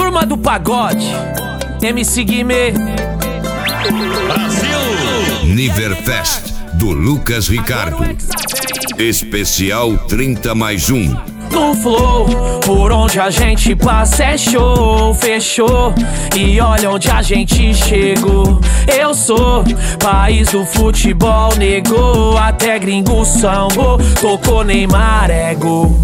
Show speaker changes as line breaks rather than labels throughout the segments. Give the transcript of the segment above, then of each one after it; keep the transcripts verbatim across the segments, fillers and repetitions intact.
Turma do Pagode, M C Guimê.
Brasil! Niverfest do Lucas Ricardo. Especial trinta mais um.
No flow, por onde a gente passa é show, fechou. E olha onde a gente chegou. Eu sou país do futebol, negou. Até gringo sambou, tocou Neymar, é gol.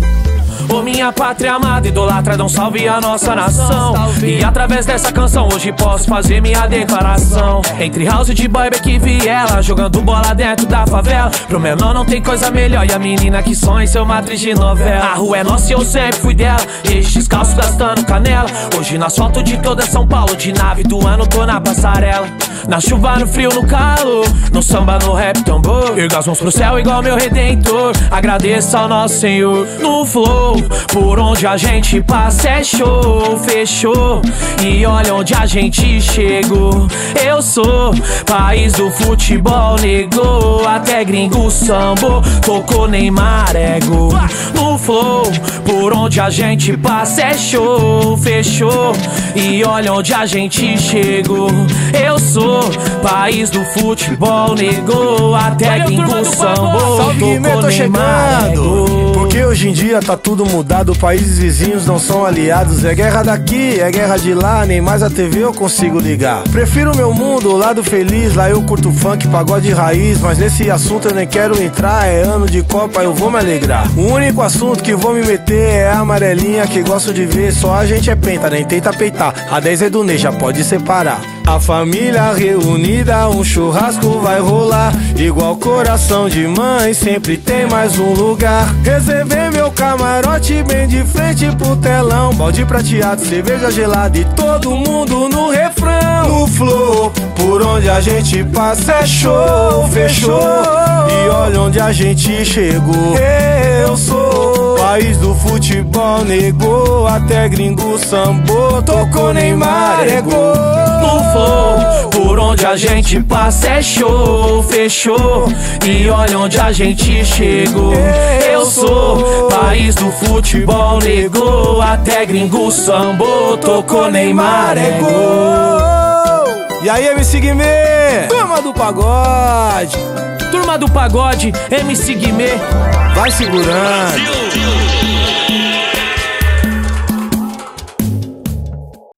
Ô minha pátria amada, idolatra, dá um salve à nossa nação. E através dessa canção hoje posso fazer minha declaração. Entre house de boy, que viela, jogando bola dentro da favela. Pro menor não tem coisa melhor, e a menina que sonha em ser uma atriz de novela. A rua é nossa e eu sempre fui dela, estes descalço gastando canela. Hoje no asfalto de toda São Paulo, de nave do ano tô na passarela. Na chuva, no frio, no calor, no samba, no rap, tambor. Erga as mãos pro céu igual meu redentor, agradeça ao nosso Senhor. No flow, por onde a gente passa é show, fechou. E olha onde a gente chegou. Eu sou país do futebol, negou. Até gringo sambou, tocou Neymar, é gol. No flow, por onde a gente passa é show, fechou. E olha onde a gente chegou. Eu sou país do futebol, negou. Até gringo sambou,
salve Guimê, tô chegando. Porque hoje em dia tá tudo mudado, países vizinhos não são aliados. É guerra daqui, é guerra de lá, nem mais a T V eu consigo ligar. Prefiro meu mundo, o lado feliz, lá eu curto funk, pagode raiz. Mas nesse assunto eu nem quero entrar, é ano de Copa, eu vou me alegrar. O único assunto que vou me meter é a amarelinha que gosto de ver. Só a gente é penta, nem tenta peitar, a dez é do Ney, já pode separar. A família reunida, um churrasco vai rolar. Igual coração de mãe, sempre tem mais um lugar. Reservei meu camarote bem de frente pro telão. Balde prateado, cerveja gelada e todo mundo no refrão. No flow, por onde a gente passa é show, fechou. E olha onde a gente chegou. Eu sou país do futebol, negou. Até gringo sambou, tocou Neymar, é gol.
No flow, por onde a gente passa é show, fechou. E olha onde a gente chegou. Eu sou país do futebol, negou. Até gringo sambou, tocou Neymar, é gol.
E aí, M C Guimê, turma do pagode.
Turma do Pagode, M C Guimê.
Vai segurando.